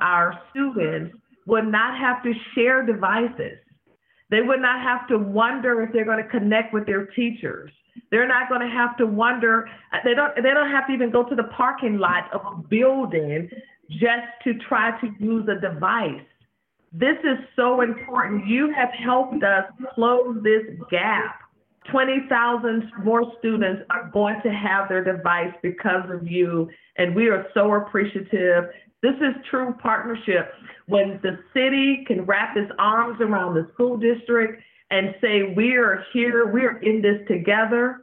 our students would not have to share devices. They would not have to wonder if they're going to connect with their teachers. They're not going to have to wonder. They don't have to even go to the parking lot of a building just to try to use a device. This is so important. You have helped us close this gap. 20,000 more students are going to have their device because of you, and we are so appreciative. This is true partnership. When the city can wrap its arms around the school district and say, we are here, we are in this together,